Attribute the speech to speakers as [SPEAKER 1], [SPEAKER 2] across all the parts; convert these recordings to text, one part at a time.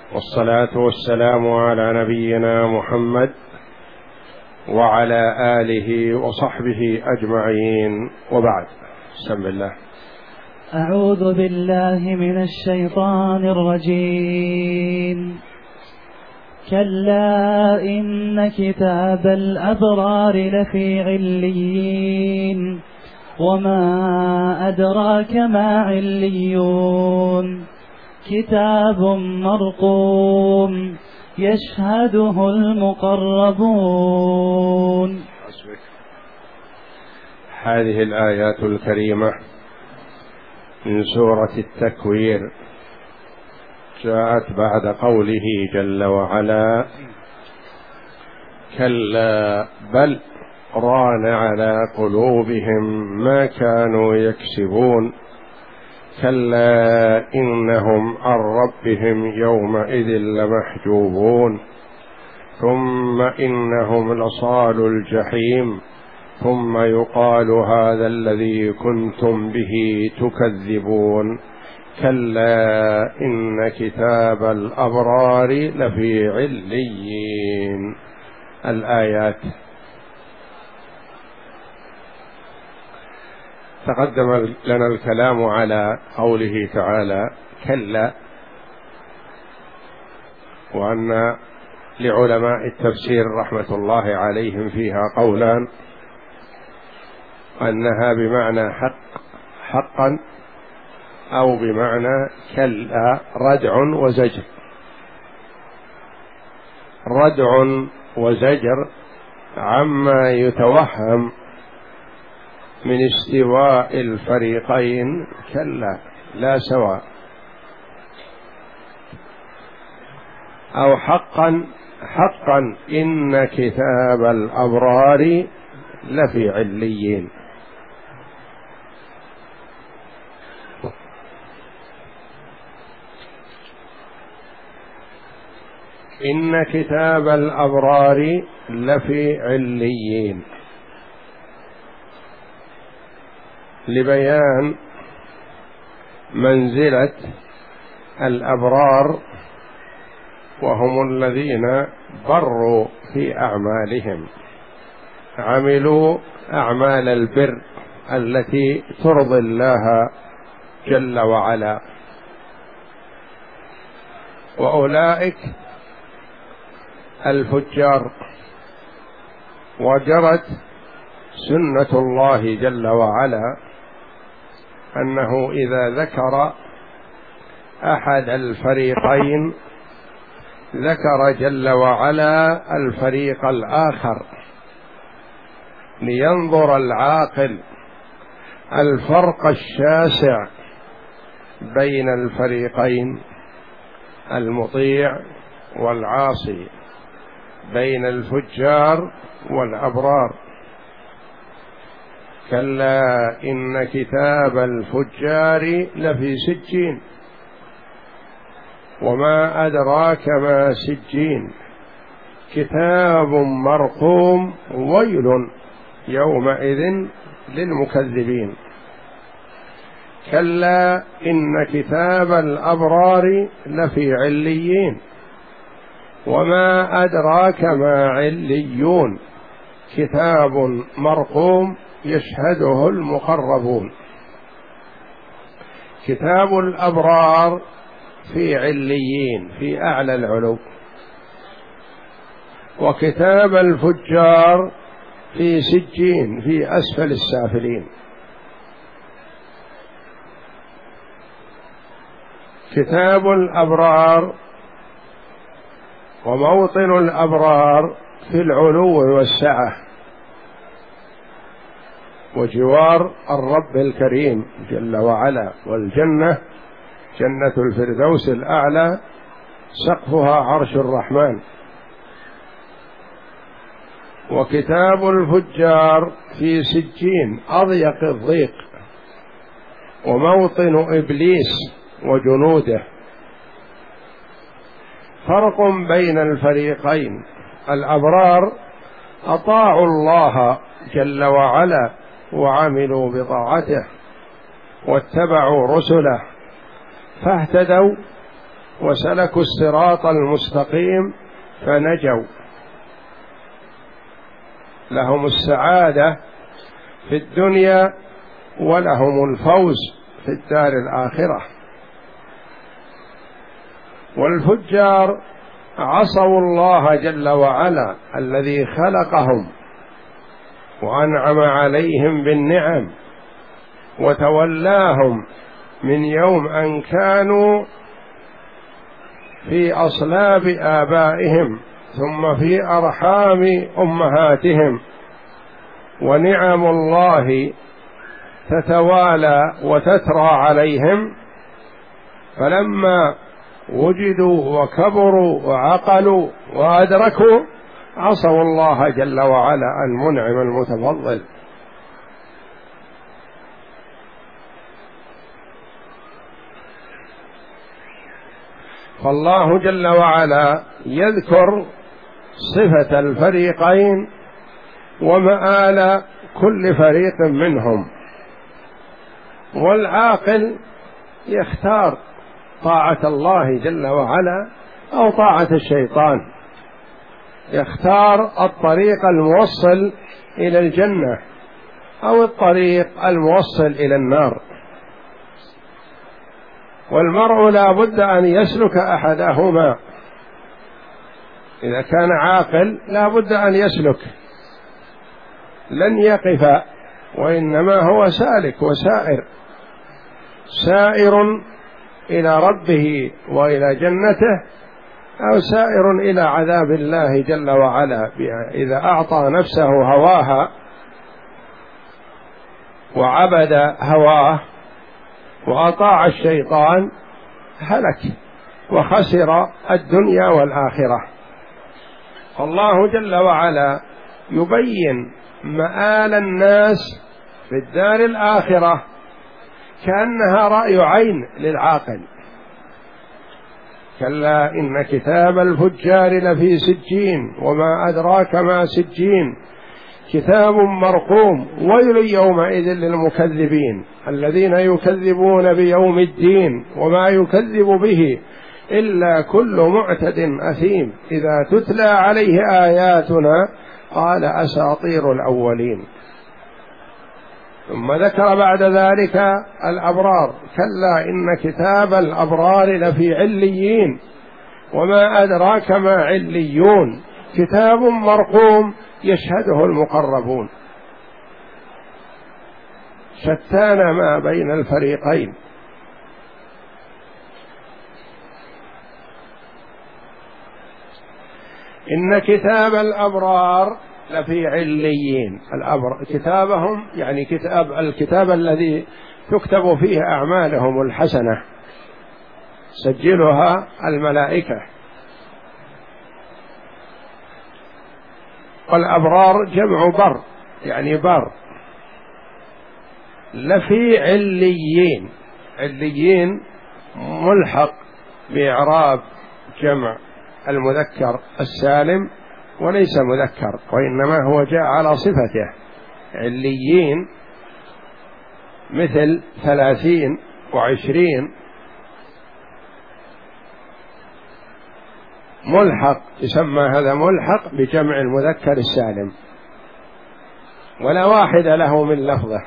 [SPEAKER 1] والصلاة والسلام على نبينا محمد وعلى آله وصحبه أجمعين، وبعد. بسم الله.
[SPEAKER 2] أعوذ بالله من الشيطان الرجيم. كلا إن كتاب الأبرار لفي عليين وما أدراك ما عليون كتاب مرقوم يشهده المقربون.
[SPEAKER 1] هذه الآيات الكريمة من سورة التكوير جاءت بعد قوله جل وعلا: كلا بل ران على قلوبهم ما كانوا يكسبون كلا إنهم عن ربهم يومئذ لمحجوبون ثم إنهم لصالوا الجحيم ثم يقال هذا الذي كنتم به تكذبون كلا إن كتاب الأبرار لفي عليين. الآيات. تقدم لنا الكلام على قوله تعالى كلا، وأن لعلماء التفسير رحمة الله عليهم فيها قولان: أنها بمعنى حقا، أو بمعنى كلا ردع وزجر. ردع وزجر عما يتوهم من استواء الفريقين، كلا لا سواء، أو حقا إن كتاب الأبرار لفي عليين. إن كتاب الأبرار لفي عليين، لبيان منزلة الأبرار، وهم الذين بروا في أعمالهم، عملوا أعمال البر التي ترضي الله جل وعلا. وأولئك الفجار. وجرت سنة الله جل وعلا أنه إذا ذكر أحد الفريقين ذكر جل وعلا الفريق الآخر، لينظر العاقل الفرق الشاسع بين الفريقين، المطيع والعاصي، بين الفجار والأبرار. كلا إن كتاب الفجار لفي سجين وما أدراك ما سجين كتاب مرقوم ويل يومئذ للمكذبين. كلا إن كتاب الأبرار لفي عليين وما أدراك ما عليون كتاب مرقوم يشهده المقربون. كتاب الأبرار في عليين في أعلى العلو، وكتاب الفجار في سجين في أسفل السافلين. كتاب الأبرار وموطن الأبرار في العلو والسعة وجوار الرب الكريم جل وعلا، والجنة جنة الفردوس الأعلى سقفها عرش الرحمن. وكتاب الفجار في سجين أضيق الضيق، وموطن إبليس وجنوده. فرق بين الفريقين: الأبرار أطاعوا الله جل وعلا وعملوا بطاعته واتبعوا رسله فاهتدوا وسلكوا الصراط المستقيم فنجوا، لهم السعادة في الدنيا ولهم الفوز في الدار الآخرة. والفجار عصوا الله جل وعلا الذي خلقهم وأنعم عليهم بالنعم وتولاهم من يوم أن كانوا في أصلاب آبائهم ثم في أرحام أمهاتهم، ونعم الله تتوالى وتترى عليهم، فلما وجدوا وكبروا وعقلوا وأدركوا عصوا الله جل وعلا المنعم المتفضل. فالله جل وعلا يذكر صفة الفريقين ومآل كل فريق منهم، والعاقل يختار طاعة الله جل وعلا أو طاعة الشيطان، يختار الطريق الموصل إلى الجنة أو الطريق الموصل إلى النار. والمرء لا بد أن يسلك أحدهما، إذا كان عاقل لا بد أن يسلك، لن يقف، وإنما هو سالك وسائر، سائر إلى ربه وإلى جنته، أو سائر إلى عذاب الله جل وعلا. إذا أعطى نفسه هواها وعبد هواه وأطاع الشيطان هلك وخسر الدنيا والآخرة. فالله جل وعلا يبين مآل الناس في الدار الآخرة كأنها رأي عين للعاقل. كلا إن كتاب الفجار لفي سجين وما أدراك ما سجين كتاب مرقوم ويل يومئذ للمكذبين الذين يكذبون بيوم الدين وما يكذب به إلا كل معتد أثيم إذا تتلى عليه آياتنا قال أساطير الأولين. ثم ذكر بعد ذلك الأبرار: كلا إن كتاب الأبرار لفي عليين وما أدراك ما عليون كتاب مرقوم يشهده المقربون. شتان ما بين الفريقين. إن كتاب الأبرار لفي عليين. كتابهم يعني الكتاب الذي تكتب فيه أعمالهم الحسنة سجلها الملائكة. والأبرار جمع بر يعني بر. لفي عليين. عليين ملحق بإعراب جمع المذكر السالم وليس مذكر، وإنما هو جاء على صفته. عليين مثل 30 و20 ملحق، يسمى هذا ملحق بجمع المذكر السالم ولا واحد له من لفظه.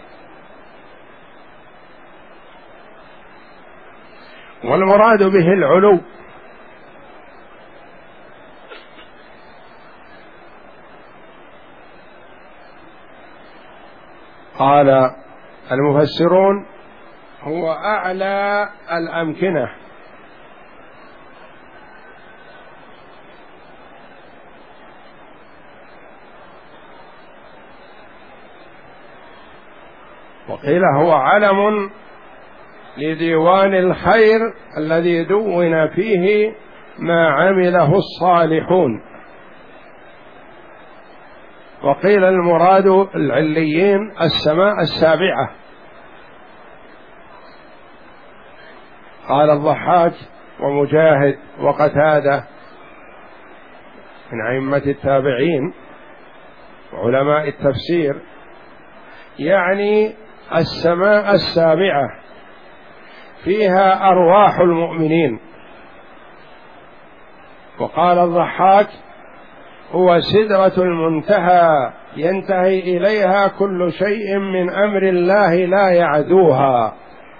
[SPEAKER 1] والمراد به العلو. قال المفسرون هو أعلى الأمكنة، وقيل هو علم لديوان الخير الذي دون فيه ما عمله الصالحون. وقيل المراد العليين السماء السابعة. قال الضحاك ومجاهد وقتادة من أئمة التابعين وعلماء التفسير يعني السماء السابعة فيها أرواح المؤمنين وقال الضحاك: هو سدرة المنتهى ينتهي إليها كل شيء من أمر الله لا يعدوها.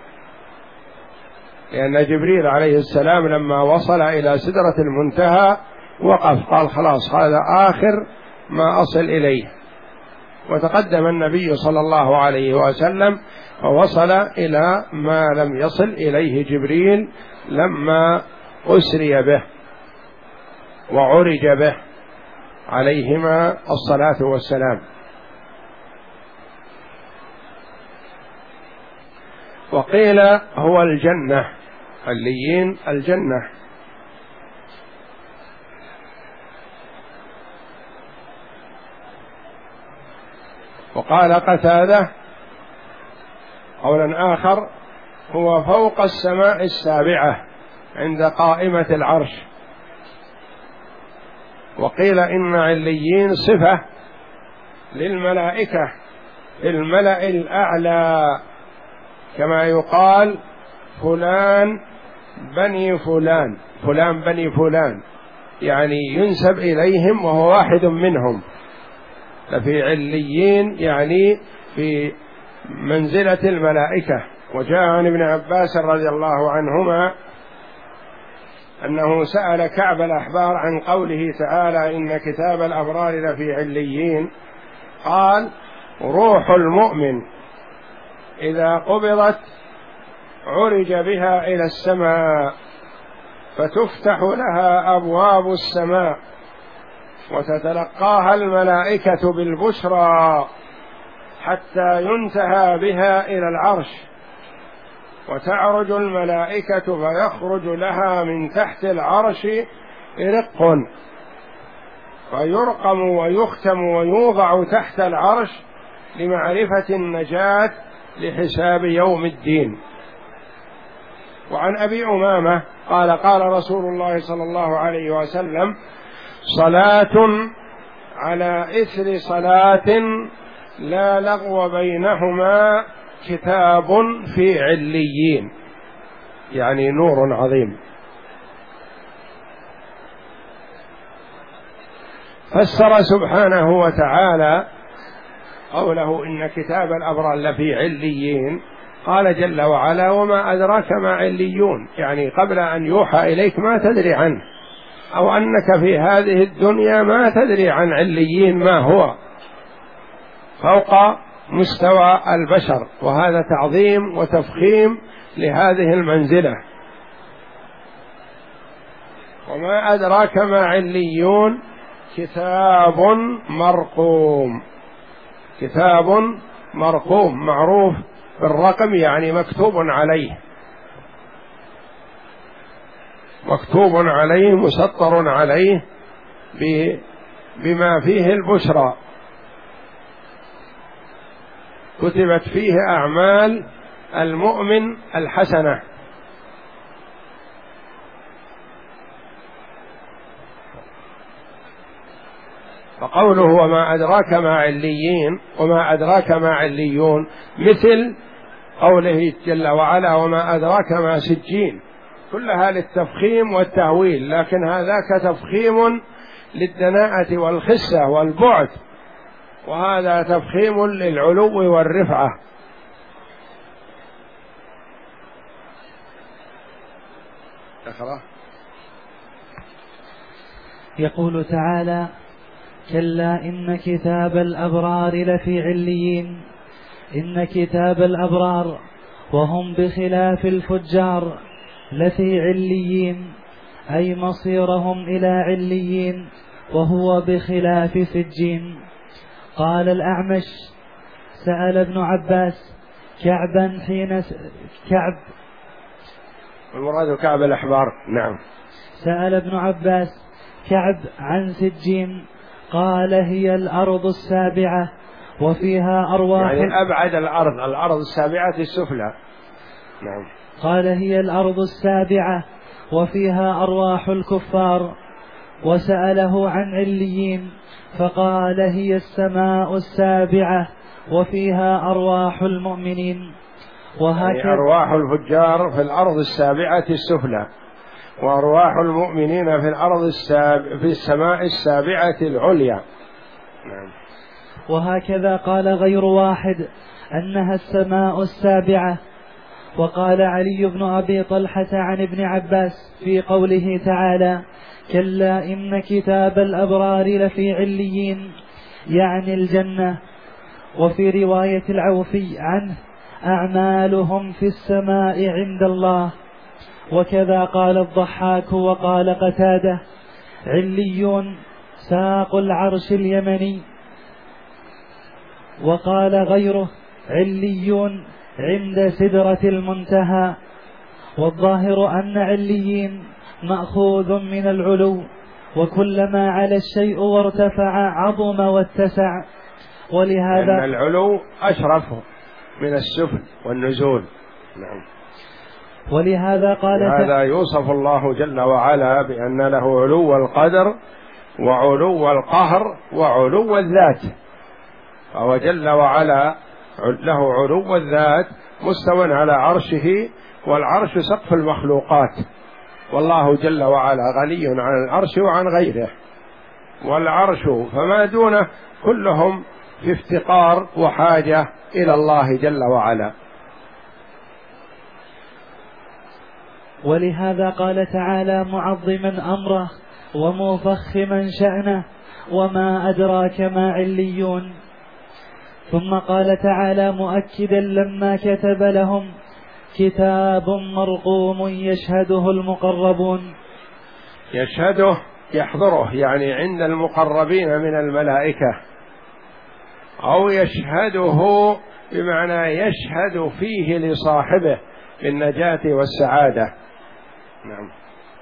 [SPEAKER 1] لأن جبريل عليه السلام لما وصل إلى سدرة المنتهى وقف، قال: خلاص هذا آخر ما أصل إليه. وتقدم النبي صلى الله عليه وسلم ووصل إلى ما لم يصل إليه جبريل لما أسري به وعرج به عليهما الصلاة والسلام. وقيل هو الجنة، عليين الجنة. وقال قتادة قولا آخر: هو فوق السماء السابعة عند قائمة العرش. وقيل إن عليين صفة للملائكة في الملأ الأعلى، كما يقال فلان بني فلان، فلان بني فلان، يعني ينسب إليهم وهو واحد منهم. ففي عليين يعني في منزلة الملائكة. وجاء عن ابن عباس رضي الله عنهما أنه سأل كعب الأحبار عن قوله تعالى: إن كتاب الأبرار لفي عليين، قال: روح المؤمن إذا قبضت عرج بها إلى السماء فتفتح لها أبواب السماء وتتلقاها الملائكة بالبشرى حتى ينتهى بها إلى العرش، وتعرج الملائكة فيخرج لها من تحت العرش رق فيرقم ويختم ويوضع تحت العرش لمعرفة النجاة لحساب يوم الدين. وعن أبي أمامة قال: قال رسول الله صلى الله عليه وسلم: صلاة على إثر صلاة لا لغو بينهما كتاب في عليين، يعني نور عظيم. فسر سبحانه وتعالى قوله إن كتاب الأبرار لفي عليين، قال جل وعلا: وما أدراك ما عليون، يعني قبل أن يوحى إليك ما تدري عنه، أو أنك في هذه الدنيا ما تدري عن عليين ما هو، فوق مستوى البشر. وهذا تعظيم وتفخيم لهذه المنزلة. وما أدراك ما عليون كتاب مرقوم، كتاب مرقوم معروف بالرقم، يعني مكتوب عليه، مكتوب عليه مسطر عليه بما فيه البشرى، كتبت فيه أعمال المؤمن الحسنة. فقوله وما أدراك ما عليين وما أدراك ما عليون مثل قوله جل وعلا: وما أدراك ما سجين، كلها للتفخيم والتهويل، لكن هذاك تفخيم للدناءة والخسة والبعد، وهذا تفخيم للعلو والرفعة.
[SPEAKER 2] يقول تعالى: كلا إن كتاب الأبرار لفي عليين. إن كتاب الأبرار وهم بخلاف الفجار لفي عليين، أي مصيرهم إلى عليين، وهو بخلاف سجين. قال الأعمش: سأل ابن عباس كعبا حين كعب،
[SPEAKER 1] المراد كعب الأحبار. نعم.
[SPEAKER 2] سأل ابن عباس كعب عن سجين، قال: هي الأرض السابعة وفيها أرواح،
[SPEAKER 1] يعني أبعد الأرض، الأرض السابعة السفلى. نعم.
[SPEAKER 2] قال: هي الأرض السابعة وفيها أرواح الكفار. وسأله عن عليين فقال: هي السماء السابعة وفيها أرواح المؤمنين.
[SPEAKER 1] يعني أرواح الفجار في الأرض السابعة السفلى، وأرواح المؤمنين في الأرض في السماء السابعة العليا. نعم.
[SPEAKER 2] وهكذا قال غير واحد أنها السماء السابعة. وقال علي بن أبي طلحة عن ابن عباس في قوله تعالى: كلا إن كتاب الأبرار لفي عليين، يعني الجنة. وفي رواية العوفي عنه: أعمالهم في السماء عند الله. وكذا قال الضحاك وقال قتادة: عليون ساق العرش اليمني. وقال غيره: عليون عند سدرة المنتهى. والظاهر أن عليين مأخوذ من العلو، وكلما على الشيء وارتفع عظم واتسع. ولهذا
[SPEAKER 1] لأن العلو أشرف من السفل والنزول. نعم.
[SPEAKER 2] ولهذا قال
[SPEAKER 1] هذا يوصف الله جل وعلا بأن له علو القدر وعلو القهر وعلو الذات، فهو جل وعلا له علو الذات مستوى على عرشه، والعرش سقف المخلوقات، والله جل وعلا غني عن العرش وعن غيره، والعرش فما دونه كلهم في افتقار وحاجة إلى الله جل وعلا.
[SPEAKER 2] ولهذا قال تعالى معظما أمره ومفخما شأنه: وما أدراك ما عليون. ثم قال تعالى مؤكدا لما كتب لهم: كتاب مرقوم يشهده المقربون.
[SPEAKER 1] يشهده يحضره، يعني عند المقربين من الملائكة، أو يشهده بمعنى يشهد فيه لصاحبه بالنجاة والسعادة. نعم.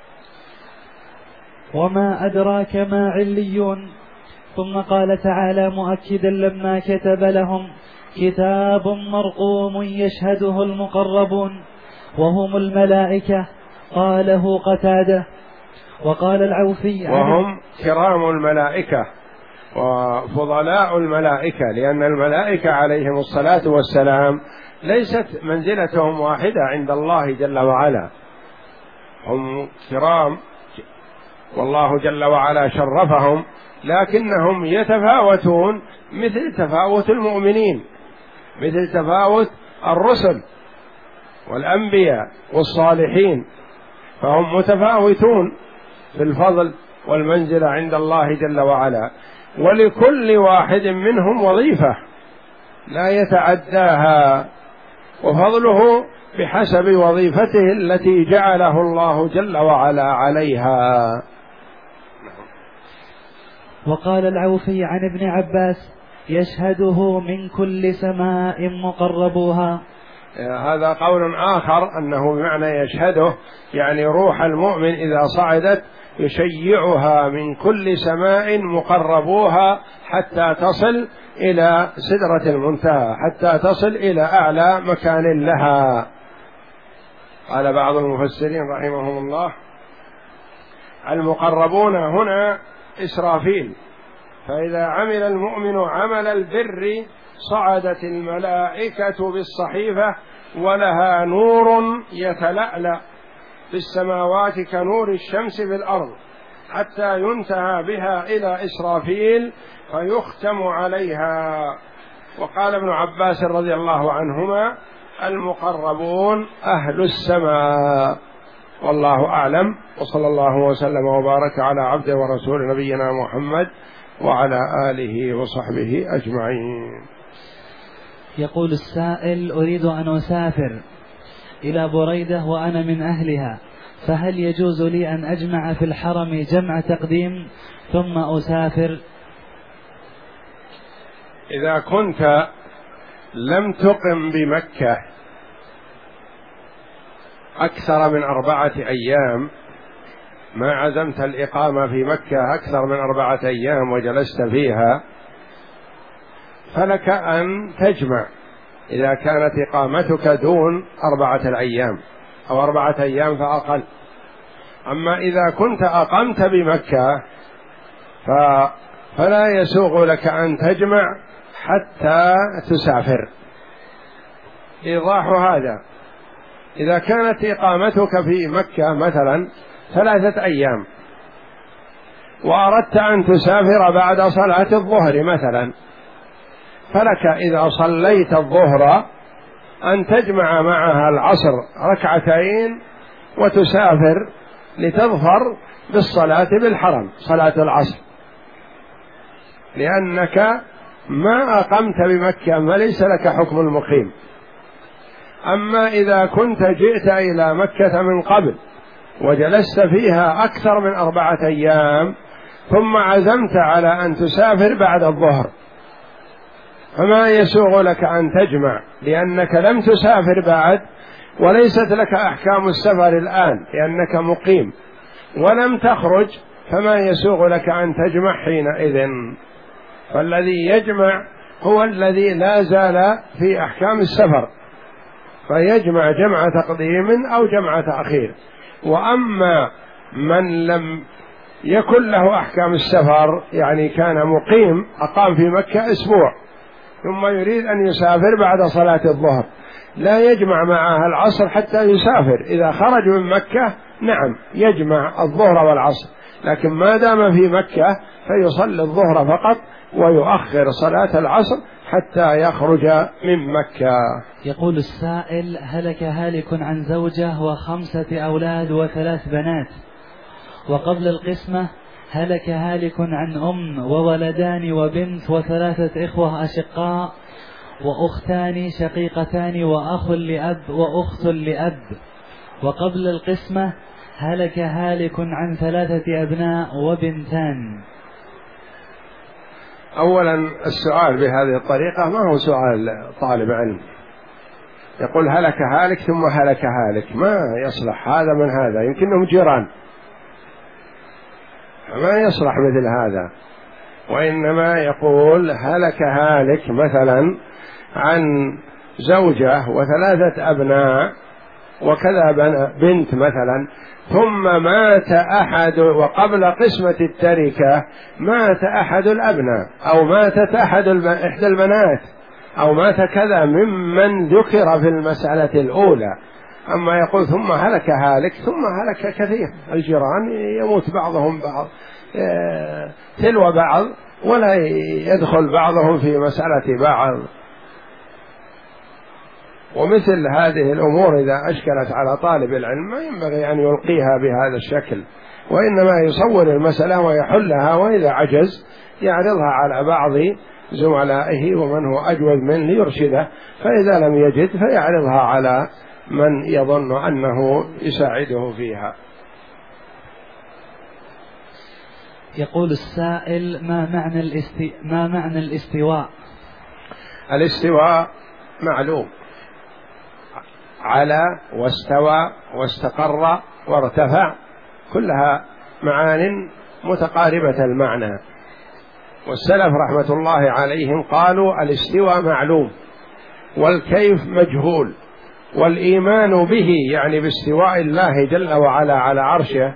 [SPEAKER 2] وما أدراك ما عليون. ثم قال تعالى مؤكدا لما كتب لهم: كتاب مرقوم يشهده المقربون وهم الملائكة. قاله قتادة. وقال العوفي:
[SPEAKER 1] وهم كرام الملائكة وفضلاء الملائكة، لأن الملائكة عليهم الصلاة والسلام ليست منزلتهم واحدة عند الله جل وعلا، هم كرام والله جل وعلا شرفهم، لكنهم يتفاوتون مثل تفاوت المؤمنين، مثل تفاوت الرسل والأنبياء والصالحين، فهم متفاوتون في الفضل والمنزلة عند الله جل وعلا، ولكل واحد منهم وظيفة لا يتعداها، وفضله بحسب وظيفته التي جعله الله جل وعلا عليها.
[SPEAKER 2] وقال العوفي عن ابن عباس: يشهده من كل سماء مقربوها.
[SPEAKER 1] هذا قول آخر أنه بمعنى يشهده يعني روح المؤمن إذا صعدت يشيعها من كل سماء مقربوها حتى تصل إلى سدرة المنتهى، حتى تصل إلى أعلى مكان لها. قال بعض المفسرين رحمهم الله: المقربون هنا إسرافيل، فإذا عمل المؤمن عمل البر صعدت الملائكة بالصحيفة ولها نور يتلألأ في السماوات كنور الشمس في الأرض، حتى ينتهى بها إلى إسرافيل فيختم عليها. وقال ابن عباس رضي الله عنهما: المقربون أهل السماء. والله أعلم، وصلى الله وسلم وبارك على عبده ورسول نبينا محمد وعلى آله وصحبه أجمعين.
[SPEAKER 2] يقول السائل: أريد أن أسافر إلى بريدة وأنا من أهلها، فهل يجوز لي أن أجمع في الحرم جمع تقديم ثم أسافر؟
[SPEAKER 1] إذا كنت لم تقم بمكة أكثر من 4 أيام، ما عزمت الإقامة في مكة أكثر من 4 أيام وجلست فيها، فلك أن تجمع إذا كانت إقامتك دون 4 أيام أو 4 أيام فأقل. أما إذا كنت أقمت بمكة فلا يسوغ لك أن تجمع حتى تسافر. إيضاح هذا: إذا كانت إقامتك في مكة مثلا 3 أيام، وأردت أن تسافر بعد صلاة الظهر مثلا، فلك إذا صليت الظهر أن تجمع معها العصر 2 وتسافر لتظفر بالصلاة بالحرم صلاة العصر، لأنك ما أقمت بمكة فليس لك حكم المقيم. أما إذا كنت جئت إلى مكة من قبل وجلست فيها أكثر من 4 أيام ثم عزمت على أن تسافر بعد الظهر، فما يسوغ لك أن تجمع، لأنك لم تسافر بعد وليست لك أحكام السفر الآن لأنك مقيم، ولم تخرج، فما يسوغ لك أن تجمع حينئذ. فالذي يجمع هو الذي لا زال في أحكام السفر، فيجمع جمع تقديم أو جمع تأخير. وأما من لم يكن له أحكام السفر، يعني كان مقيم أقام في مكة أسبوع ثم يريد أن يسافر بعد صلاة الظهر، لا يجمع معها العصر حتى يسافر. إذا خرج من مكة نعم يجمع الظهر والعصر، لكن ما دام في مكة فيصلي الظهر فقط ويؤخر صلاة العصر حتى يخرج من مكة.
[SPEAKER 2] يقول السائل: هلك هالك عن زوجة و5 أولاد و3 بنات، وقبل القسمة هلك هالك عن وولدان وبنت و3 إخوة أشقاء وأختان شقيقتان وأخ لأب وأخت لأب، وقبل القسمة هلك هالك عن 3 أبناء وبنتان.
[SPEAKER 1] أولا السؤال بهذه الطريقة ما هو سؤال طالب علم، يقول هلك هالك ثم هلك هالك، ما يصلح هذا من هذا، يمكنهم جيران، ما يصلح مثل هذا. وإنما يقول هلك هالك مثلا عن زوجة و3 أبناء وكذا بنت مثلا، ثم مات أحد، وقبل قسمة التركة مات أحد الأبناء أو ماتت إحدى البنات أو مات كذا ممن ذكر في المسألة الأولى. أما يقول ثم هلك هالك، ثم هلك كثير، الجيران يموت بعضهم بعض تلو بعض ولا يدخل بعضهم في مسألة بعض. ومثل هذه الأمور إذا أشكلت على طالب العلم ما ينبغي أن يلقيها بهذا الشكل، وإنما يصور المسألة ويحلها، وإذا عجز يعرضها على بعض زملائه ومن هو أجود منه ليرشده، فإذا لم يجد فيعرضها على من يظن أنه يساعده فيها.
[SPEAKER 2] يقول السائل: ما معنى الاستواء؟
[SPEAKER 1] الاستواء معلوم، على واستوى واستقر وارتفع، كلها معان متقاربة المعنى. والسلف رحمة الله عليهم قالوا الاستواء معلوم والكيف مجهول، والإيمان به يعني باستواء الله جل وعلا على عرشه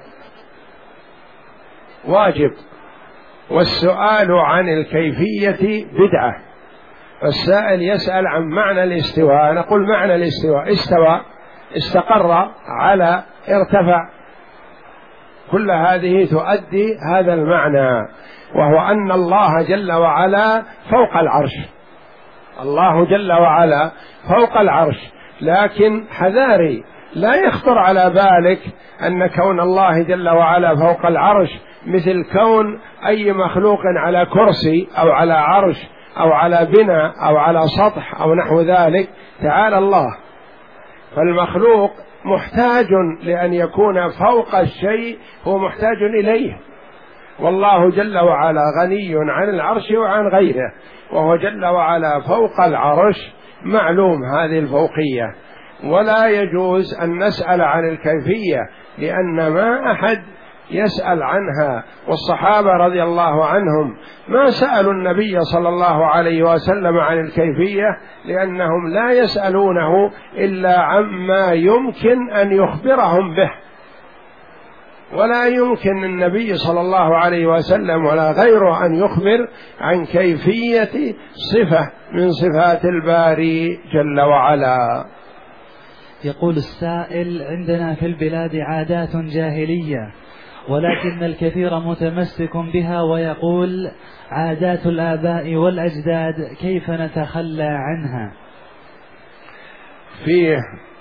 [SPEAKER 1] واجب، والسؤال عن الكيفية بدعة. فالسائل يسأل عن معنى الاستواء، نقول معنى الاستواء استوى، استقر، على، ارتفع، كل هذه تؤدي هذا المعنى، وهو أن الله جل وعلا فوق العرش. الله جل وعلا فوق العرش، لكن حذاري لا يخطر على بالك أن كون الله جل وعلا فوق العرش مثل كون أي مخلوق على كرسي أو على عرش أو على بناء أو على سطح أو نحو ذلك. تعالى الله، فالمخلوق محتاج لأن يكون فوق الشيء، هو محتاج إليه، والله جل وعلا غني عن العرش وعن غيره، وهو جل وعلا فوق العرش، معلوم هذه الفوقية، ولا يجوز أن نسأل عن الكيفية، لأن ما أحد يسأل عنها. والصحابة رضي الله عنهم ما سألوا النبي صلى الله عليه وسلم عن الكيفية، لأنهم لا يسألونه إلا عما يمكن أن يخبرهم به، ولا يمكن النبي صلى الله عليه وسلم ولا غيره أن يخبر عن كيفية صفة من صفات الباري جل وعلا.
[SPEAKER 2] يقول السائل: عندنا في البلاد عادات جاهلية، ولكن الكثير متمسك بها ويقول: عادات الآباء والأجداد كيف نتخلى عنها؟
[SPEAKER 1] فيه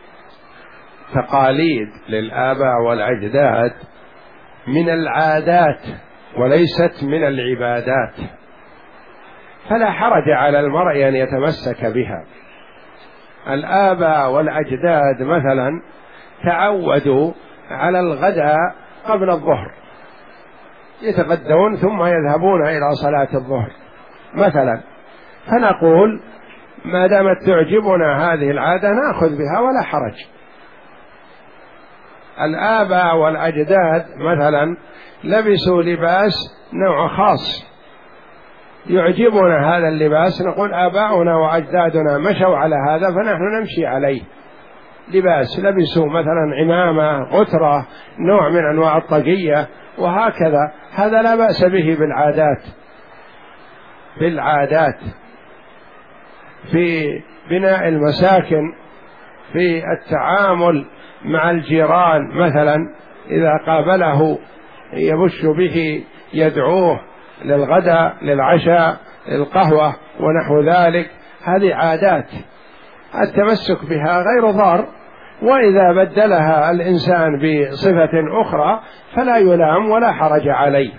[SPEAKER 1] تقاليد للآباء والأجداد من العادات وليست من العبادات، فلا حرج على المرء أن يتمسك بها. الآباء والأجداد مثلا تعودوا على الغداء قبل الظهر، يتغدون ثم يذهبون إلى صلاة الظهر مثلا، فنقول ما دامت تعجبنا هذه العادة نأخذ بها ولا حرج. الآباء والأجداد مثلا لبسوا لباس نوع خاص يعجبنا هذا اللباس، نقول آباؤنا وأجدادنا مشوا على هذا فنحن نمشي عليه. لباس لبسوا مثلا عمامة، غترة، نوع من أنواع الطاقية، وهكذا، هذا لا بأس به بالعادات في بناء المساكن، في التعامل مع الجيران مثلا، إذا قابله يبش به يدعوه للغداء للعشاء للقهوة ونحو ذلك، هذه عادات التمسك بها غير ضار، وإذا بدلها الإنسان بصفة أخرى فلا يلام ولا حرج عليه.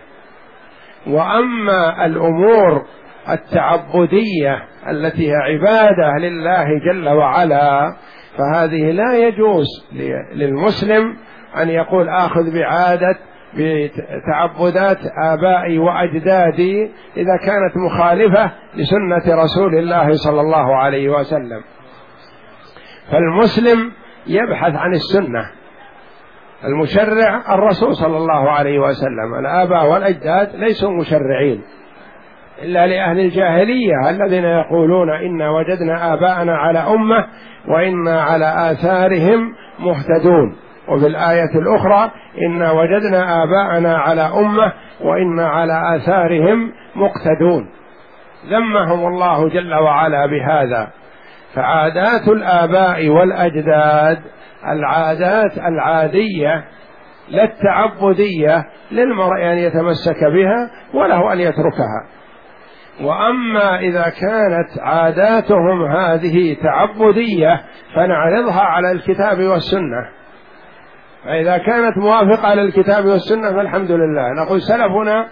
[SPEAKER 1] وأما الأمور التعبدية التي هي عبادة لله جل وعلا فهذه لا يجوز للمسلم أن يقول آخذ بعادة بتعبدات آبائي وأجدادي إذا كانت مخالفة لسنة رسول الله صلى الله عليه وسلم. فالمسلم يبحث عن السنة، المشرع الرسول صلى الله عليه وسلم. الآباء والأجداد ليسوا مشرعين إلا لأهل الجاهلية الذين يقولون إنا وجدنا آباءنا على أمة وإنا على آثارهم مهتدون، وفي الآية الأخرى إنا وجدنا آباءنا على أمة وإنا على آثارهم مقتدون. ذمهم الله جل وعلا بهذا. فعادات الآباء والأجداد العادات العادية لا التعبدية للمرء أن يتمسك بها وله أن يتركها. وأما إذا كانت عاداتهم هذه تعبدية فنعرضها على الكتاب والسنة، فإذا كانت موافقة للكتاب والسنة فالحمد لله، نقول سلفنا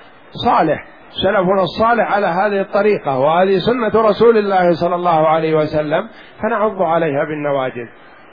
[SPEAKER 1] الصالح على هذه الطريقة وهذه سنة رسول الله صلى الله عليه وسلم، فنعض عليها بالنواجذ.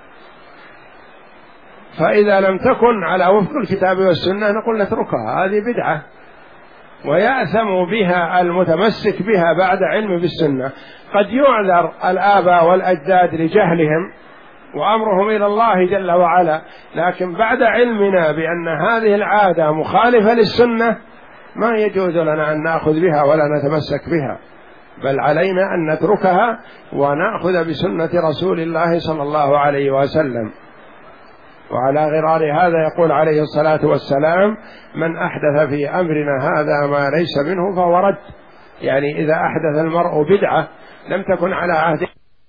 [SPEAKER 1] فإذا لم تكن على وفق الكتاب والسنة نقول نتركها، هذه بدعة ويأثم بها المتمسك بها بعد علم بالسنة. قد يعذر الآباء والأجداد لجهلهم وأمرهم إلى الله جل وعلا، لكن بعد علمنا بأن هذه العادة مخالفة للسنة ما يجوز لنا أن نأخذ بها ولا نتمسك بها، بل علينا أن نتركها ونأخذ بسنة رسول الله صلى الله عليه وسلم. وعلى غرار هذا يقول عليه الصلاة والسلام: من أحدث في أمرنا هذا ما ليس منه فهو رد. يعني إذا أحدث المرء بدعة لم تكن على عهده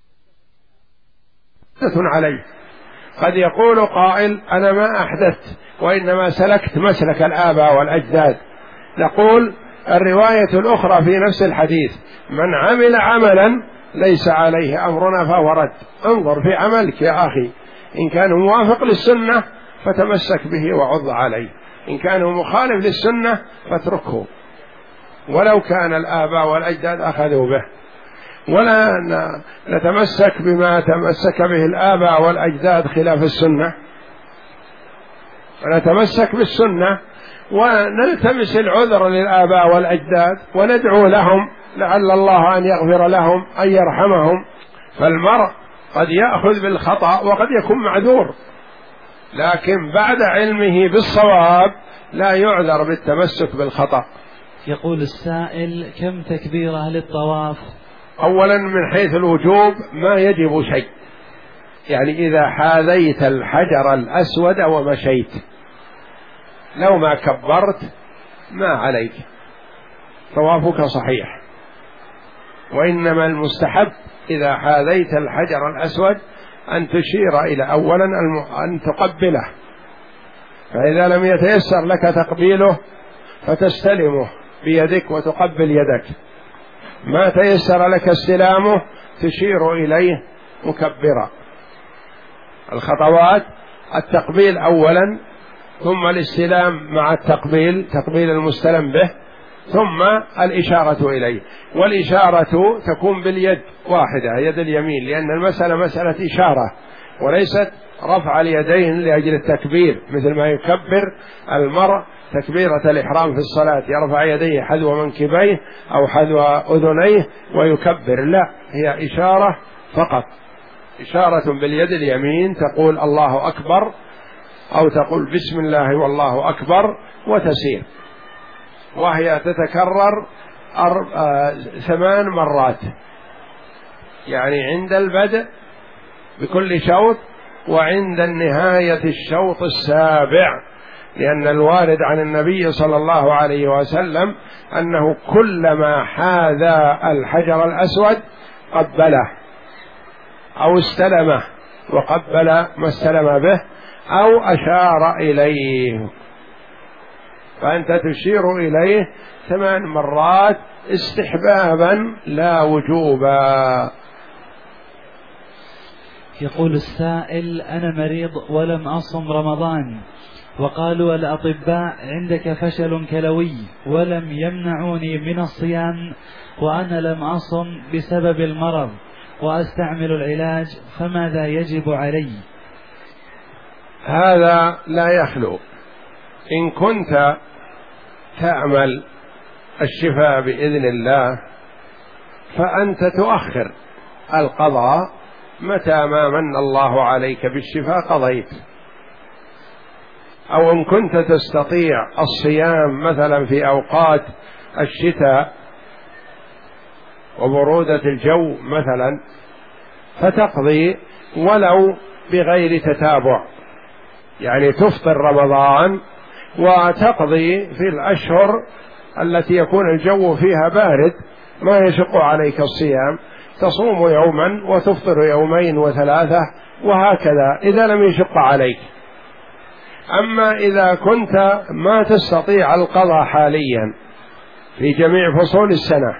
[SPEAKER 1] عليه. قد يقول قائل: أنا ما أحدثت وإنما سلكت مسلك الآباء والأجداد. نقول الرواية الأخرى في نفس الحديث: من عمل عملا ليس عليه أمرنا فهو رد. انظر في عملك يا أخي، إن كان موافق للسنة فتمسك به وعض عليه، إن كان مخالف للسنة فاتركه ولو كان الآباء والأجداد أخذوا به. ولا نتمسك بما تمسك به الآباء والأجداد خلاف السنة، ونتمسك بالسنة ونلتمس العذر للآباء والأجداد وندعو لهم لعل الله أن يغفر لهم أن يرحمهم. فالمرء قد يأخذ بالخطأ وقد يكون معذور، لكن بعد علمه بالصواب لا يعذر بالتمسك بالخطأ.
[SPEAKER 2] يقول السائل: كم تكبيرة للطواف؟
[SPEAKER 1] أولا من حيث الوجوب ما يجب شيء، يعني إذا حاذيت الحجر الأسود ومشيت لو ما كبرت ما عليك، طوافك صحيح. وإنما المستحب إذا حاذيت الحجر الأسود أن تشير إلى أولا أن تقبله، فإذا لم يتيسر لك تقبيله فتستلمه بيدك وتقبل يدك، ما تيسر لك استلامه تشير إليه مكبرا. الخطوات: التقبيل أولا، ثم الاستلام مع التقبيل، تقبيل المستلم به، ثم الإشارة إليه. والإشارة تكون باليد واحدة، يد اليمين، لأن المسألة مسألة إشارة وليست رفع اليدين لأجل التكبير، مثل ما يكبر المرء تكبيرة الإحرام في الصلاة يرفع يديه حذو منكبيه أو حذو أذنيه ويكبر، لا، هي إشارة فقط، إشارة باليد اليمين، تقول الله أكبر أو تقول بسم الله والله أكبر وتسير، وهي تتكرر 8 مرات، يعني عند البدء بكل شوط وعند النهاية الشوط السابع، لأن الوارد عن النبي صلى الله عليه وسلم أنه كلما حاذى الحجر الأسود قبله أو استلمه وقبل ما استلم به أو أشار إليه، فأنت تشير إليه 8 مرات استحبابا لا وجوبا.
[SPEAKER 2] يقول السائل: أنا مريض ولم أصم رمضان، وقالوا الأطباء عندك فشل كلوي ولم يمنعوني من الصيام، وأنا لم أصم بسبب المرض وأستعمل العلاج، فماذا يجب علي؟
[SPEAKER 1] هذا لا يخلو. إن كنت تأمل الشفاء بإذن الله فأنت تؤخر القضاء، متى ما من الله عليك بالشفاء قضيت. أو إن كنت تستطيع الصيام مثلا في أوقات الشتاء وبرودة الجو مثلا فتقضي ولو بغير تتابع، يعني تفطر رمضان وتقضي في الأشهر التي يكون الجو فيها بارد ما يشق عليك الصيام، تصوم يوما وتفطر يومين وثلاثة وهكذا إذا لم يشق عليك. أما إذا كنت ما تستطيع القضاء حاليا في جميع فصول السنة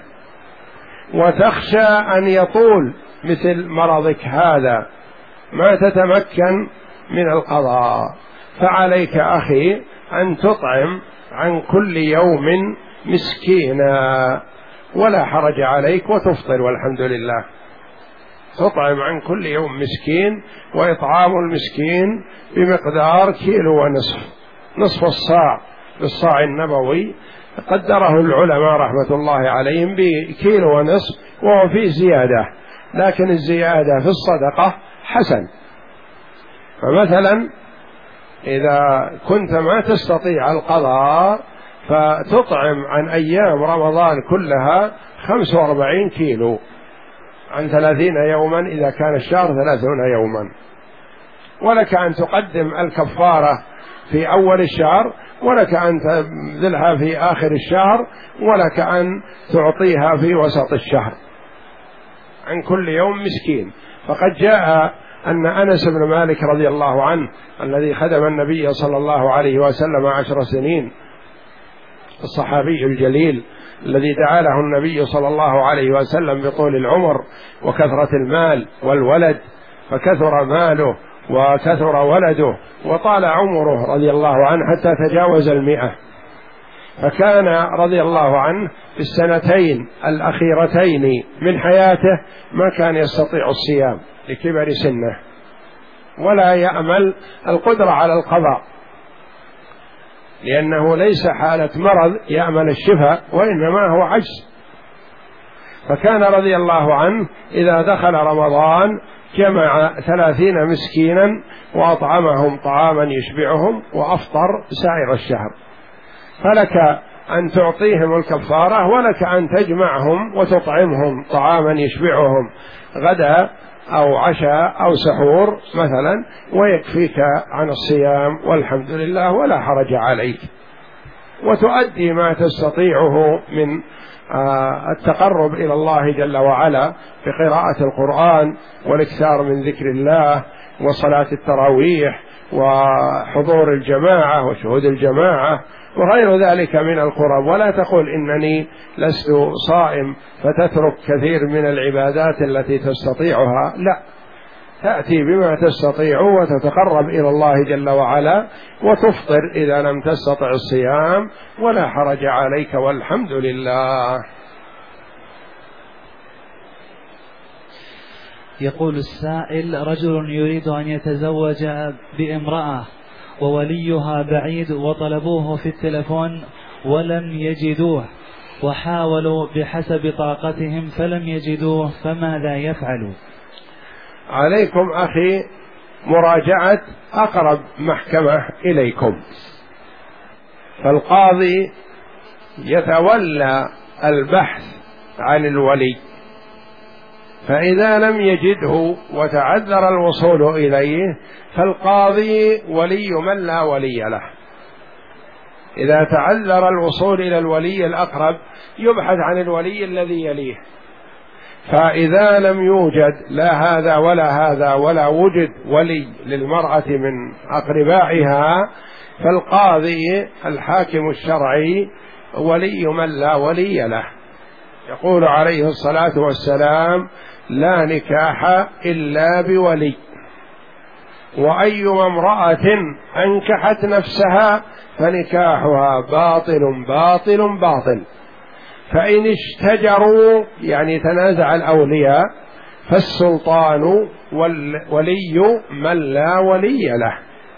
[SPEAKER 1] وتخشى أن يطول مثل مرضك هذا ما تتمكن من القضاء، فعليك أخي أن تطعم عن كل يوم مسكينا ولا حرج عليك وتفطر والحمد لله. تطعم عن كل يوم مسكين، وإطعام المسكين بمقدار 1.5 كيلو، نصف الصاع بالصاع النبوي قدره العلماء رحمة الله عليهم ب1.5 كيلو، وهو فيه زيادة، لكن الزيادة في الصدقة حسن. فمثلا إذا كنت ما تستطيع القضاء فتطعم عن أيام رمضان كلها 45 كيلو عن 30 يوما إذا كان الشهر 30 يوما، ولك أن تقدم الكفارة في أول الشهر، ولك أن تبذلها في آخر الشهر، ولك أن تعطيها في وسط الشهر عن كل يوم مسكين. فقد جاء أن أنس بن مالك رضي الله عنه الذي خدم النبي صلى الله عليه وسلم 10 سنين، الصحابي الجليل الذي دعا له النبي صلى الله عليه وسلم بطول العمر وكثرة المال والولد، فكثر ماله وكثر ولده وطال عمره رضي الله عنه حتى تجاوز 100. فكان رضي الله عنه في السنتين الأخيرتين من حياته ما كان يستطيع الصيام لكبر سنه ولا يأمل القدرة على القضاء، لأنه ليس حالة مرض يأمل الشفاء، وإنما هو عجز. فكان رضي الله عنه إذا دخل رمضان جمع 30 مسكينا وأطعمهم طعاما يشبعهم وأفطر سائر الشهر. فلك أن تعطيهم الكفارة، ولك أن تجمعهم وتطعمهم طعاما يشبعهم غدا أو عشاء أو سحور مثلا، ويكفيك عن الصيام والحمد لله ولا حرج عليك. وتؤدي ما تستطيعه من التقرب إلى الله جل وعلا بقراءة القرآن والإكثار من ذكر الله وصلاة التراويح وحضور الجماعة وشهود الجماعة وغير ذلك من القرب. ولا تقول إنني لست صائم فتترك كثير من العبادات التي تستطيعها، لا، تأتي بما تستطيع وتتقرب إلى الله جل وعلا وتفطر إذا لم تستطع الصيام، ولا حرج عليك والحمد لله.
[SPEAKER 2] يقول السائل: رجل يريد أن يتزوج بامرأة ووليها بعيد وطلبوه في التلفون ولم يجدوه، وحاولوا بحسب طاقتهم فلم يجدوه، فماذا يفعل؟
[SPEAKER 1] عليكم أخي مراجعة أقرب محكمة إليكم، فالقاضي يتولى البحث عن الولي، فإذا لم يجده وتعذر الوصول إليه فالقاضي ولي من لا ولي له. إذا تعذر الوصول إلى الولي الأقرب يبحث عن الولي الذي يليه، فإذا لم يوجد لا هذا ولا هذا ولا وجد ولي للمرأة من أقربائها، فالقاضي الحاكم الشرعي ولي من لا ولي له. يقول عليه الصلاة والسلام: لا نكاح إلا بولي، وأي امرأة أنكحت نفسها فنكاحها باطل باطل باطل. فإن اشتجروا يعني تنازع الأولياء فالسلطان ولي من لا ولي له.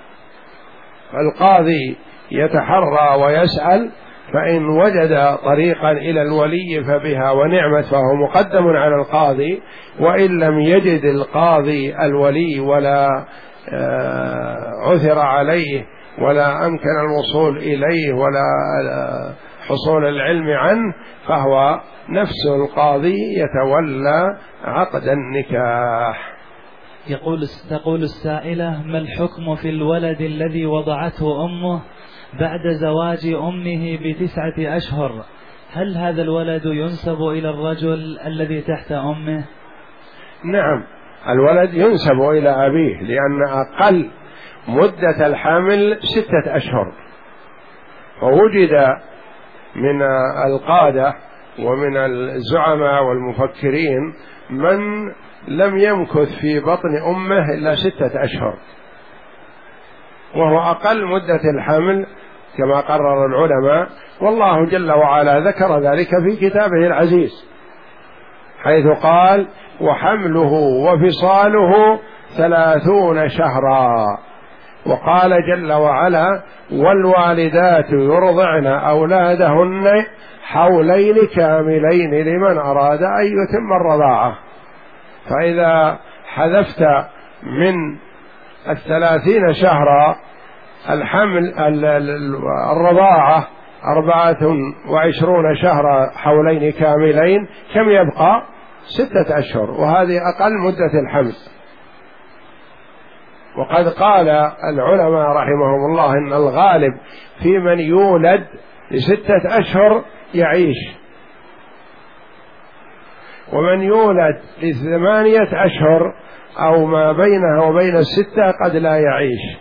[SPEAKER 1] فالقاضي يتحرى ويسأل، فإن وجد طريقا إلى الولي فبها ونعمت، فهو مقدم على القاضي. وإن لم يجد القاضي الولي ولا عثر عليه ولا أمكن الوصول إليه ولا حصول العلم عنه، فهو نفس القاضي يتولى عقد النكاح.
[SPEAKER 2] تقول السائلة: ما الحكم في الولد الذي وضعته أمه بعد زواج أمه ب9 أشهر؟ هل هذا الولد ينسب إلى الرجل الذي تحت أمه؟
[SPEAKER 1] نعم، الولد ينسب إلى أبيه، لأن أقل مدة الحمل 6 أشهر. ووجد من القادة ومن الزعماء والمفكرين من لم يمكث في بطن أمه إلا 6 أشهر، وهو أقل مدة الحمل كما قرر العلماء. والله جل وعلا ذكر ذلك في كتابه العزيز، حيث قال: وحمله وفصاله 30 شهرا. وقال جل وعلا: والوالدات يرضعن أولادهن حولين كاملين لمن أراد أن يتم الرضاعة. فإذا حذفت من 30 شهرا الحمل الرضاعة 24 شهرا حولين كاملين، كم يبقى؟ 6 أشهر، وهذه أقل مدة الحمل. وقد قال العلماء رحمهم الله إن الغالب في من يولد ل6 أشهر يعيش، ومن يولد ل8 أشهر أو ما بينها وبين 6 قد لا يعيش.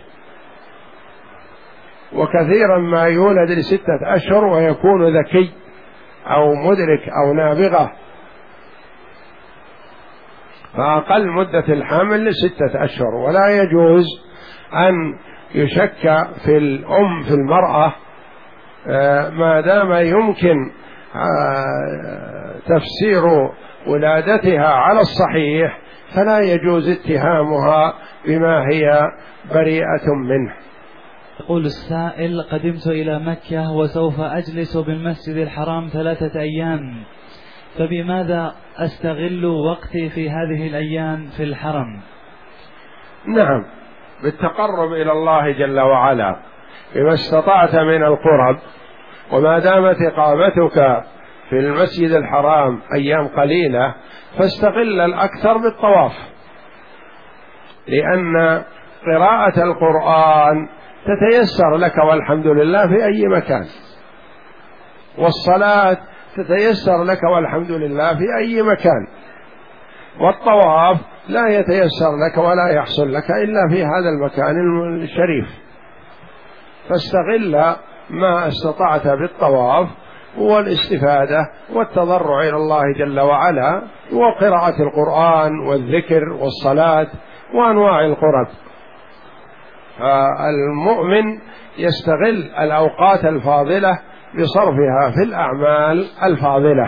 [SPEAKER 1] وكثيرا ما يولد ل6 أشهر ويكون ذكي أو مدرك أو نابغة. فأقل مدة الحمل 6 أشهر، ولا يجوز أن يشك في الأم في المرأة ما دام يمكن تفسير ولادتها على الصحيح، فلا يجوز اتهامها بما هي بريئة منه.
[SPEAKER 2] يقول السائل: قدمت إلى مكة وسوف أجلس بالمسجد الحرام 3 أيام، فبماذا أستغل وقتي في هذه الأيام في الحرم؟
[SPEAKER 1] نعم، بالتقرب إلى الله جل وعلا بما استطعت من القرب. وما دامت إقامتك في المسجد الحرام أيام قليلة فاستغل الأكثر بالطواف، لأن قراءة القرآن تتيسر لك والحمد لله في أي مكان. والصلاة تتيسر لك والحمد لله في أي مكان، والطواف لا يتيسر لك ولا يحصل لك إلا في هذا المكان الشريف، فاستغل ما استطعت بالطواف والاستفادة والتضرع إلى الله جل وعلا وقراءة القرآن والذكر والصلاة وأنواع القرب. فالمؤمن يستغل الأوقات الفاضلة بصرفها في الأعمال الفاضلة.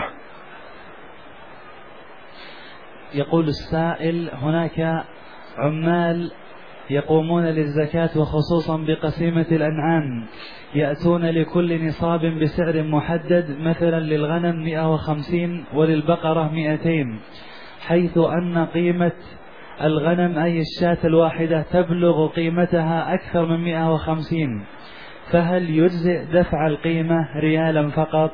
[SPEAKER 2] يقول السائل: هناك عمال يقومون للزكاة وخصوصا بقسيمة الأنعام، يأتون لكل نصاب بسعر محدد، مثلا للغنم 150 وللبقرة 200، حيث أن قيمة الغنم أي الشاة الواحدة تبلغ قيمتها أكثر من 150، فهل يجزئ دفع القيمة ريالا فقط؟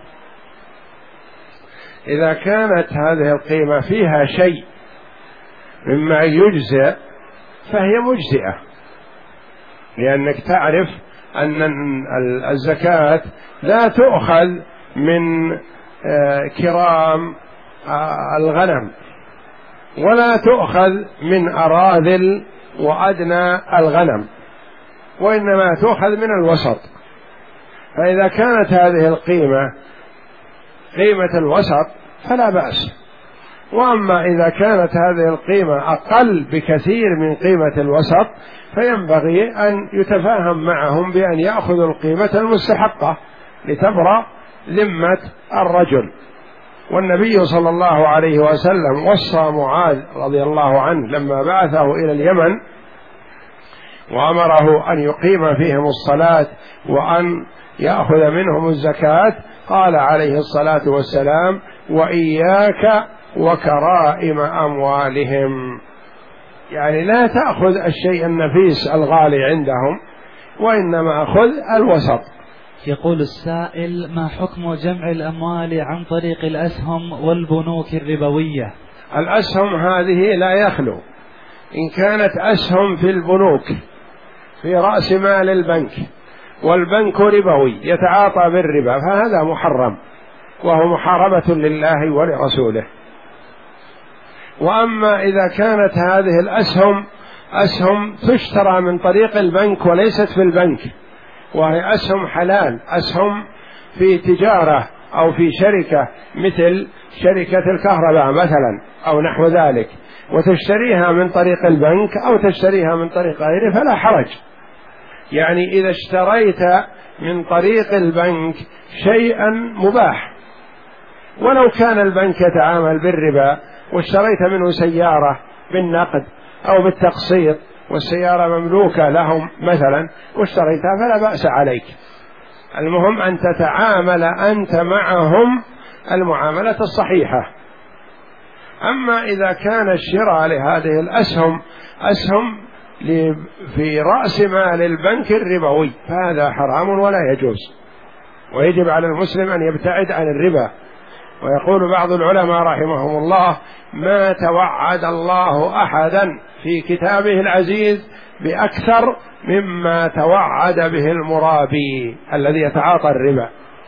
[SPEAKER 1] إذا كانت هذه القيمة فيها شيء مما يجزئ فهي مجزئة، لأنك تعرف أن الزكاة لا تؤخذ من كرام الغنم ولا تؤخذ من أراذل وأدنى الغنم، وإنما تؤخذ من الوسط. فإذا كانت هذه القيمة قيمة الوسط فلا بأس، وأما إذا كانت هذه القيمة أقل بكثير من قيمة الوسط فينبغي أن يتفاهم معهم بأن يأخذوا القيمة المستحقة لتبرأ ذمة الرجل. والنبي صلى الله عليه وسلم وصى معاذ رضي الله عنه لما بعثه إلى اليمن وأمره أن يقيم فيهم الصلاة وأن يأخذ منهم الزكاة، قال عليه الصلاة والسلام: وإياك وكرائم أموالهم، يعني لا تأخذ الشيء النفيس الغالي عندهم، وإنما أخذ الوسط.
[SPEAKER 2] يقول السائل: ما حكم جمع الأموال عن طريق الأسهم والبنوك الربوية؟
[SPEAKER 1] الأسهم هذه لا يخلو، إن كانت أسهم في البنوك في رأس مال البنك والبنك ربوي يتعاطى بالربا فهذا محرم وهو محاربة لله ولرسوله. وأما إذا كانت هذه الأسهم أسهم تشترى من طريق البنك وليست في البنك، وهي أسهم حلال، أسهم في تجارة أو في شركة مثل شركة الكهرباء مثلا أو نحو ذلك، وتشتريها من طريق البنك أو تشتريها من طريق غيره فلا حرج. يعني إذا اشتريت من طريق البنك شيئا مباح ولو كان البنك يتعامل بالربا، واشتريت منه سيارة بالنقد أو بالتقسيط والسيارة مملوكة لهم مثلا واشتريتها فلا بأس عليك، المهم أن تتعامل أنت معهم المعاملة الصحيحة. أما إذا كان الشراء لهذه الأسهم أسهم في رأس مال البنك الربوي فهذا حرام ولا يجوز، ويجب على المسلم أن يبتعد عن الربا. ويقول بعض العلماء رحمهم الله: ما توعد الله أحدا في كتابه العزيز بأكثر مما توعد به المرابي الذي يتعاطى الربا.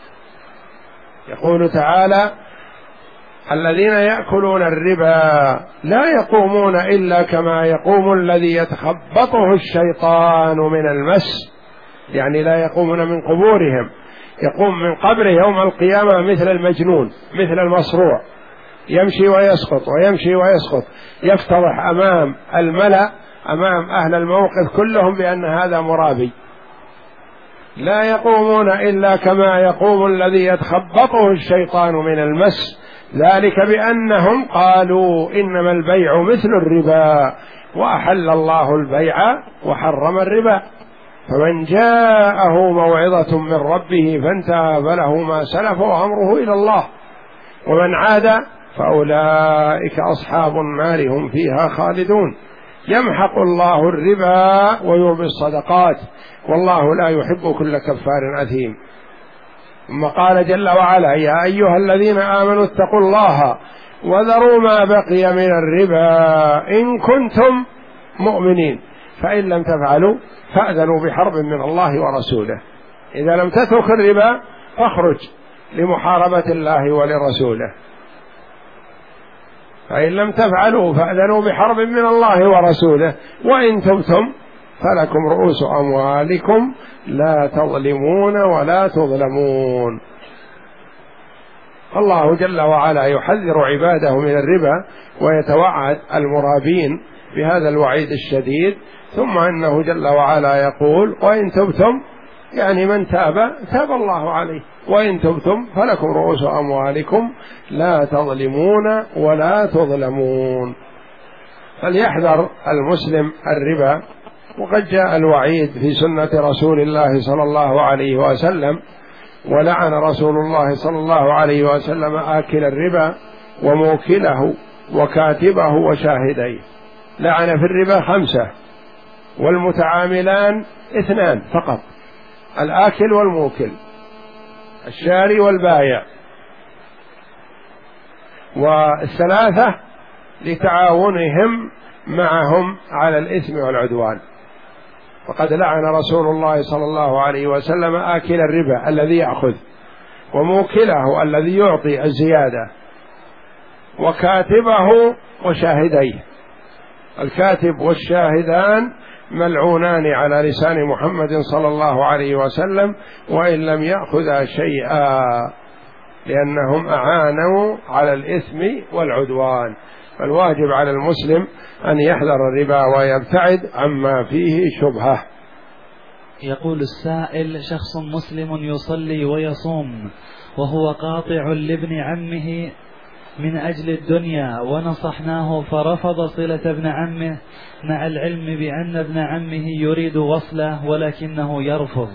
[SPEAKER 1] يقول تعالى: الذين يأكلون الربا لا يقومون إلا كما يقوم الذي يتخبطه الشيطان من المس، يعني لا يقومون من قبورهم، يقوم من قبره يوم القيامة مثل المجنون مثل المصروع، يمشي ويسقط ويمشي ويسقط، يفتضح أمام الملأ أمام أهل الموقف كلهم بأن هذا مرابي. لا يقومون إلا كما يقوم الذي يتخبطه الشيطان من المس، ذلك بأنهم قالوا إنما البيع مثل الربا وأحل الله البيع وحرم الربا، فمن جاءه موعظة من ربه فانتهى فله ما سلف وأمره إلى الله، ومن عاد فأولئك أصحاب النار هم فيها خالدون. يمحق الله الربا ويربي الصدقات والله لا يحب كل كفار أثيم. ثم قال جل وعلا: يا أيها الذين آمنوا اتقوا الله وذروا ما بقي من الربا إن كنتم مؤمنين، فإن لم تفعلوا فأذنوا بحرب من الله ورسوله. إذا لم تترك الربا فاخرج لمحاربة الله ولرسوله، فإن لم تفعلوا فأذنوا بحرب من الله ورسوله، وإن تبتم فلكم رؤوس أموالكم لا تظلمون ولا تظلمون. الله جل وعلا يحذر عباده من الربا ويتوعد المرابين بهذا الوعيد الشديد، ثم إنه جل وعلا يقول وإن تبتم، يعني من تاب تاب الله عليه، وإن تبتم فلكم رؤوس أموالكم لا تظلمون ولا تظلمون. فليحذر المسلم الربا، وقد جاء الوعيد في سنة رسول الله صلى الله عليه وسلم، ولعن رسول الله صلى الله عليه وسلم آكل الربا وموكله وكاتبه وشاهديه. لعن في الربا 5، والمتعاملان 2 فقط، الآكل والموكل، الشاري والبايع، والثلاثة لتعاونهم معهم على الإثم والعدوان. وقد لعن رسول الله صلى الله عليه وسلم آكل الربا الذي يأخذ، وموكله الذي يعطي الزيادة، وكاتبه وشاهديه. الكاتب والشاهدان ملعونان على لسان محمد صلى الله عليه وسلم، وإن لم يأخذا شيئا، لأنهم أعانوا على الإثم والعدوان. فالواجب على المسلم أن يحذر الربا ويبتعد عما فيه شبهة.
[SPEAKER 2] يقول السائل: شخص مسلم يصلي ويصوم وهو قاطع لابن عمه من أجل الدنيا، ونصحناه فرفض صلة ابن عمه مع العلم بأن ابن عمه يريد وصله ولكنه يرفض.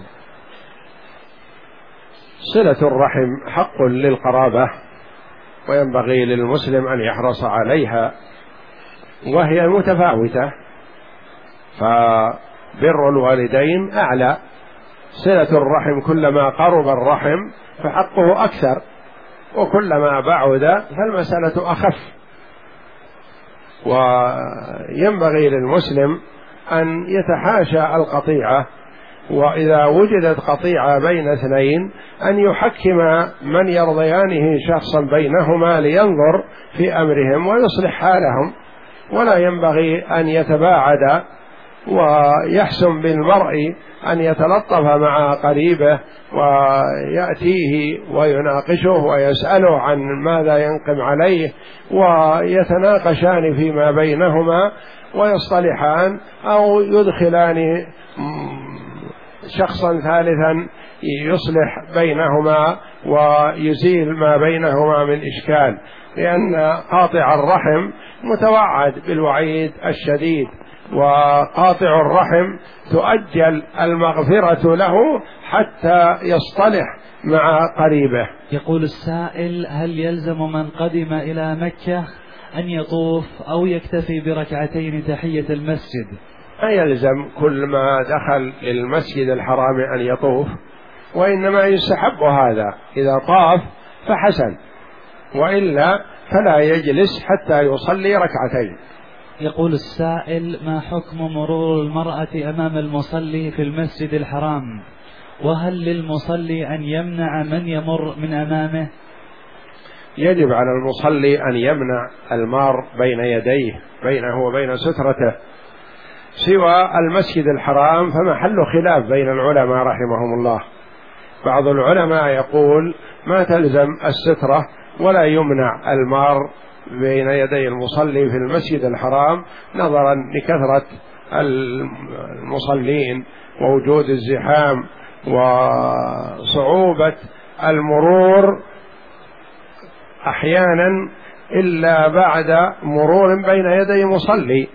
[SPEAKER 1] صلة الرحم حق للقرابة، وينبغي للمسلم أن يحرص عليها، وهي متفاوتة، فبر الوالدين أعلى. صلة الرحم كلما قرب الرحم فحقه أكثر، وكلما بعد فالمسألة أخف. وينبغي للمسلم أن يتحاشى القطيعة، وإذا وجدت قطيعة بين 2 أن يحكم من يرضيانه شخصا بينهما لينظر في أمرهم ويصلح حالهم، ولا ينبغي أن يتباعد. ويحسن بالمرء أن يتلطف مع قريبه ويأتيه ويناقشه ويسأله عن ماذا ينقم عليه، ويتناقشان فيما بينهما ويصطلحان، أو يدخلان شخصا ثالثا يصلح بينهما ويزيل ما بينهما من إشكال، لأن قاطع الرحم متوعد بالوعيد الشديد، وقاطع الرحم تؤجل المغفرة له حتى يصطلح مع قريبه.
[SPEAKER 2] يقول السائل: هل يلزم من قدم إلى مكة أن يطوف أو يكتفي بركعتين تحية المسجد؟
[SPEAKER 1] لا يلزم كل ما دخل المسجد الحرام أن يطوف، وإنما يستحب هذا، إذا طاف فحسن، وإلا فلا يجلس حتى يصلي ركعتين.
[SPEAKER 2] يقول السائل: ما حكم مرور المرأة أمام المصلي في المسجد الحرام؟ وهل للمصلي أن يمنع من يمر من أمامه؟
[SPEAKER 1] يجب على المصلي أن يمنع المار بين يديه، بينه وبين سترته. سوى المسجد الحرام فمحل خلاف بين العلماء رحمهم الله. بعض العلماء يقول ما تلزم السترة ولا يمنع المار بين يدي المصلي في المسجد الحرام، نظرا لكثرة المصلين ووجود الزحام وصعوبة المرور أحيانا إلا بعد مرور بين يدي مصلي.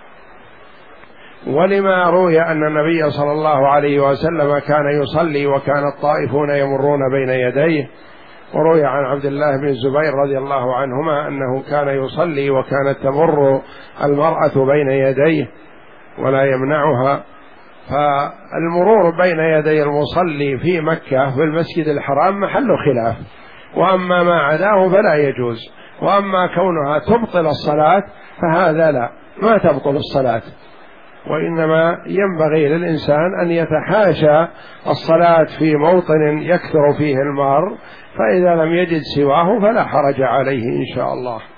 [SPEAKER 1] ولما روي أن النبي صلى الله عليه وسلم كان يصلي وكان الطائفون يمرون بين يديه، وروي عن عبد الله بن الزبير رضي الله عنهما أنه كان يصلي وكانت تمر المرأة بين يديه ولا يمنعها. فالمرور بين يدي المصلي في مكة في المسجد الحرام محل خلاف، وأما ما عداه فلا يجوز. وأما كونها تبطل الصلاة فهذا لا، ما تبطل الصلاة، وإنما ينبغي للإنسان أن يتحاشى الصلاة في موطن يكثر فيه المار، فإذا لم يجد سواه فلا حرج عليه إن شاء الله.